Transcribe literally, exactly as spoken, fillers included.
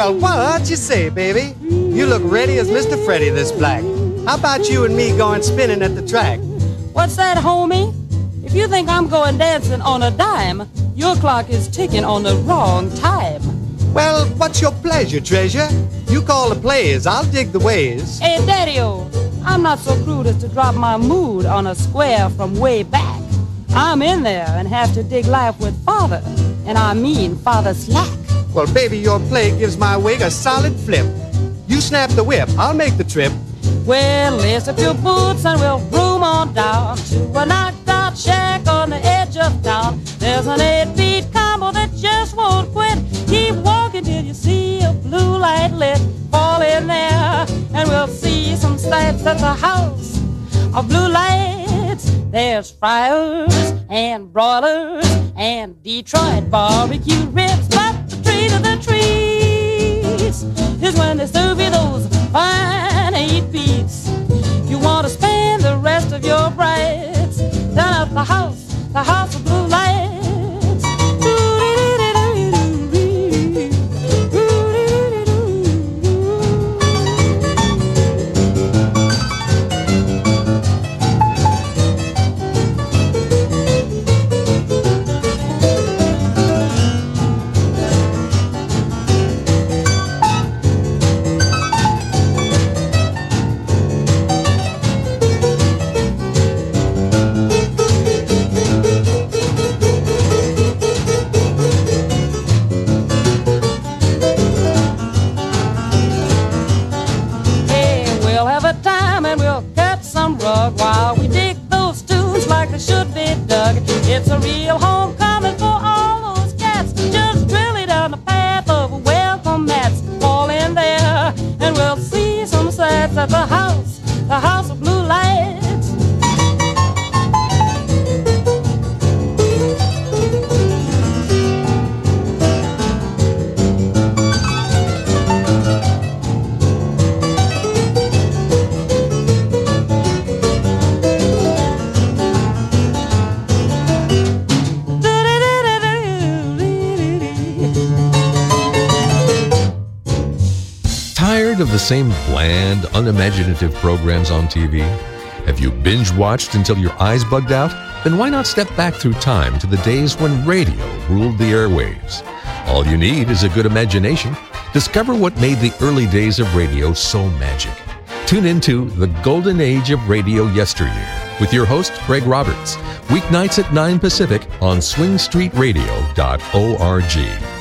Well, what you say, baby? You look ready as Mister Freddie this black. How about you and me going spinning at the track? What's that, homie? If you think I'm going dancing on a dime, your clock is ticking on the wrong time. Well, what's your pleasure, treasure? You call the plays, I'll dig the ways. Hey, Daddy-o, I'm not so crude as to drop my mood on a square from way back. I'm in there and have to dig life with father, and I mean father slack. Well, baby, your play gives my wig a solid flip. You snap the whip, I'll make the trip. Well, lace up your boots and we'll room on down to a knocked-out shack on the edge of town. There's an eight-beat combo that just won't quit. Keep walking till you see a blue light lit. Fall in there and we'll see some sights at the house of blue lights. There's fryers and broilers and Detroit barbecue ribs, but the treat of the treats is when they serve you those fine eight beats. You want to spend the rest of your brights down at the house, the house of blue lights. While we dig those tunes like they should be dug. It's a real homecoming for all those cats, just really down the path of welcome mats. Fall in there and we'll see some sights at the house, the house of blue lights. Of the same bland, unimaginative programs on T V? Have you binge-watched until your eyes bugged out? Then why not step back through time to the days when radio ruled the airwaves? All you need is a good imagination. Discover what made the early days of radio so magic. Tune into The Golden Age of Radio Yesteryear with your host, Greg Roberts, weeknights at nine Pacific on swing street radio dot org.